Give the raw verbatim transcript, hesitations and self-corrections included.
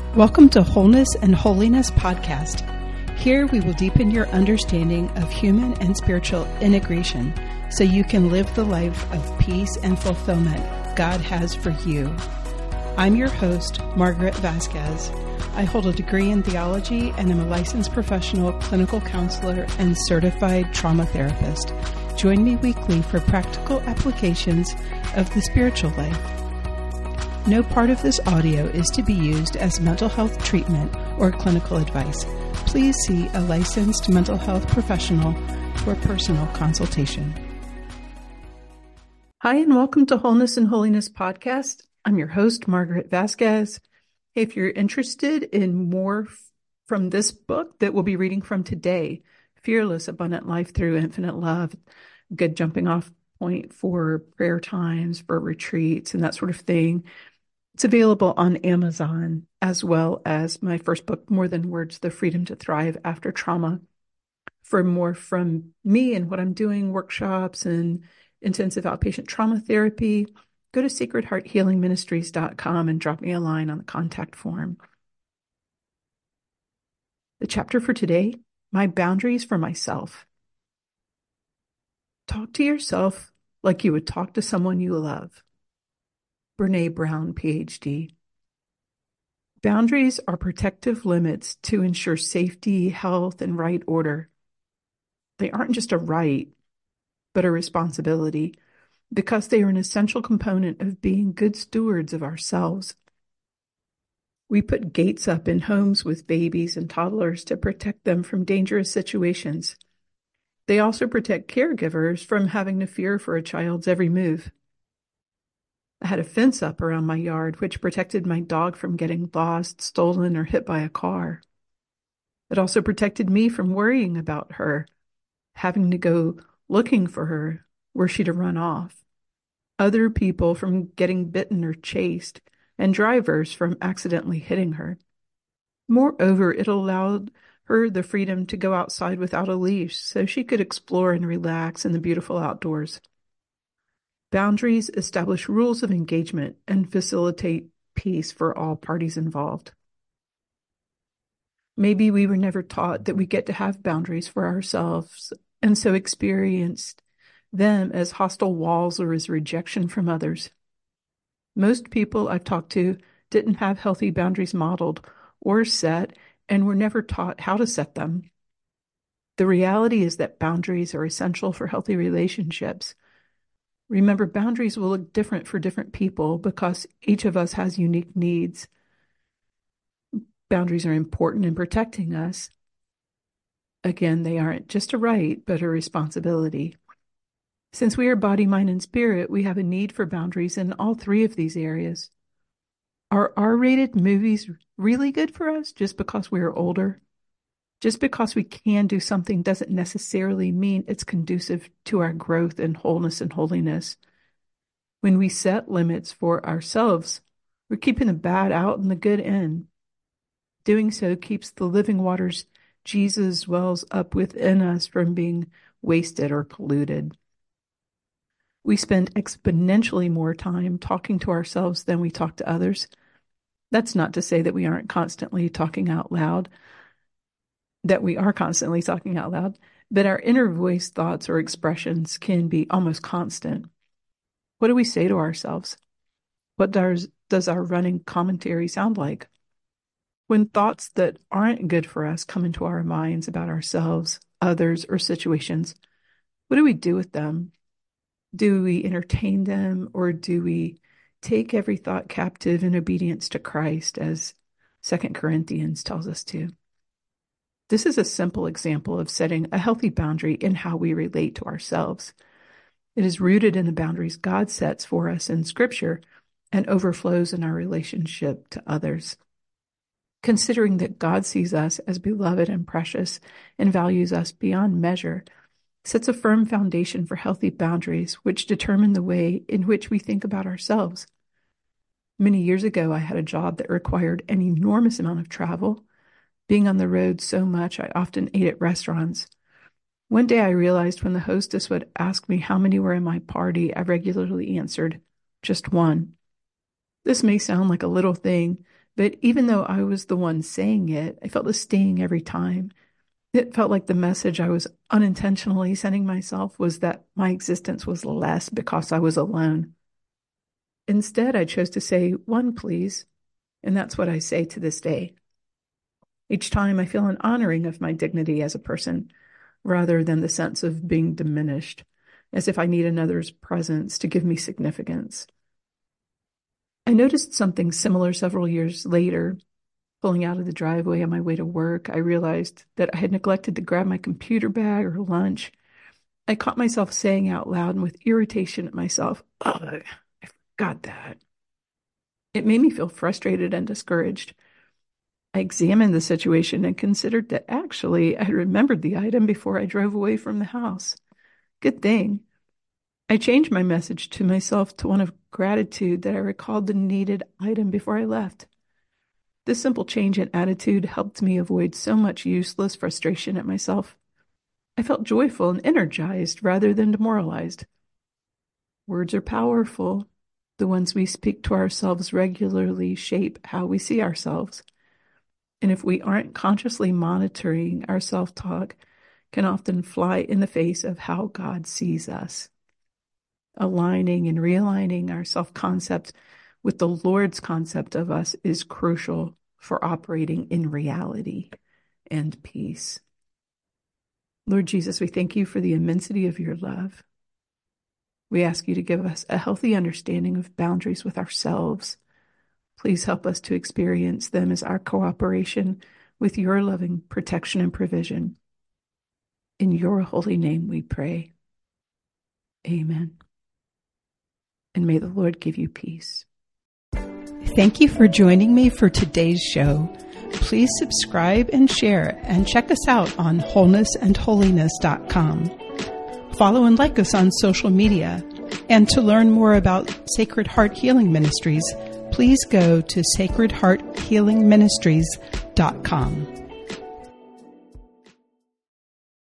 Welcome to Wholeness and Holiness Podcast. Here we will deepen your understanding of human and spiritual integration so you can live the life of peace and fulfillment God has for you. I'm your host, Margaret Vasquez. I hold a degree in theology and am a licensed professional clinical counselor and certified trauma therapist. Join me weekly for practical applications of the spiritual life. No part of this audio is to be used as mental health treatment or clinical advice. Please see a licensed mental health professional for personal consultation. Hi, and welcome to Wholeness and Holiness Podcast. I'm your host, Margaret Vasquez. If you're interested in more f- from this book that we'll be reading from today, Fearless, Abundant Life Through Infinite Love, good jumping off point for prayer times, for retreats, and that sort of thing. It's available on Amazon, as well as my first book, More Than Words, The Freedom to Thrive After Trauma. For more from me and what I'm doing, workshops and intensive outpatient trauma therapy, go to sacred heart healing ministries dot com and drop me a line on the contact form. The chapter for today, My Boundaries for Myself. Talk to yourself like you would talk to someone you love. Brene Brown, P H D. Boundaries are protective limits to ensure safety, health, and right order. They aren't just a right, but a responsibility, because they are an essential component of being good stewards of ourselves. We put gates up in homes with babies and toddlers to protect them from dangerous situations. They also protect caregivers from having to fear for a child's every move. I had a fence up around my yard, which protected my dog from getting lost, stolen, or hit by a car. It also protected me from worrying about her, having to go looking for her were she to run off, other people from getting bitten or chased, and drivers from accidentally hitting her. Moreover, it allowed her the freedom to go outside without a leash so she could explore and relax in the beautiful outdoors. Boundaries establish rules of engagement and facilitate peace for all parties involved. Maybe we were never taught that we get to have boundaries for ourselves, and so experienced them as hostile walls or as rejection from others. Most people I've talked to didn't have healthy boundaries modeled or set, and were never taught how to set them. The reality is that boundaries are essential for healthy relationships. Remember, boundaries will look different for different people because each of us has unique needs. Boundaries are important in protecting us. Again, they aren't just a right, but a responsibility. Since we are body, mind, and spirit, we have a need for boundaries in all three of these areas. Are R-rated movies really good for us just because we are older? Just because we can do something doesn't necessarily mean it's conducive to our growth in wholeness and holiness. When we set limits for ourselves, we're keeping the bad out and the good in. Doing so keeps the living waters Jesus wells up within us from being wasted or polluted. We spend exponentially more time talking to ourselves than we talk to others. That's not to say that we aren't constantly talking out loud. that we are constantly talking out loud, but our inner voice thoughts or expressions can be almost constant. What do we say to ourselves? What does, does our running commentary sound like? When thoughts that aren't good for us come into our minds about ourselves, others, or situations, what do we do with them? Do we entertain them, or do we take every thought captive in obedience to Christ, as Second Corinthians tells us to? This is a simple example of setting a healthy boundary in how we relate to ourselves. It is rooted in the boundaries God sets for us in Scripture and overflows in our relationship to others. Considering that God sees us as beloved and precious and values us beyond measure, sets a firm foundation for healthy boundaries which determine the way in which we think about ourselves. Many years ago, I had a job that required an enormous amount of travel. Being on the road so much, I often ate at restaurants. One day I realized when the hostess would ask me how many were in my party, I regularly answered, just one. This may sound like a little thing, But even though I was the one saying it, I felt a sting every time. It felt like the message I was unintentionally sending myself was that my existence was less because I was alone. Instead, I chose to say, one, please, and that's what I say to this day. Each time I feel an honoring of my dignity as a person, rather than the sense of being diminished, as if I need another's presence to give me significance. I noticed something similar several years later. Pulling out of the driveway on my way to work, I realized that I had neglected to grab my computer bag or lunch. I caught myself saying out loud and with irritation at myself, "Ugh, I forgot that." It made me feel frustrated and discouraged. I examined the situation and considered that actually I had remembered the item before I drove away from the house. Good thing. I changed my message to myself to one of gratitude that I recalled the needed item before I left. This simple change in attitude helped me avoid so much useless frustration at myself. I felt joyful and energized rather than demoralized. Words are powerful. The ones we speak to ourselves regularly shape how we see ourselves. And if we aren't consciously monitoring our self-talk, can often fly in the face of how God sees us. Aligning and realigning our self-concept with the Lord's concept of us is crucial for operating in reality and peace. Lord Jesus, we thank you for the immensity of your love. We ask you to give us a healthy understanding of boundaries with ourselves. Please help us to experience them as our cooperation with your loving protection and provision. In your holy name we pray. Amen. And may the Lord give you peace. Thank you for joining me for today's show. Please subscribe and share, and check us out on wholeness and holiness dot com. Follow and like us on social media. And to learn more about Sacred Heart Healing Ministries, please go to sacred heart healing ministries dot com.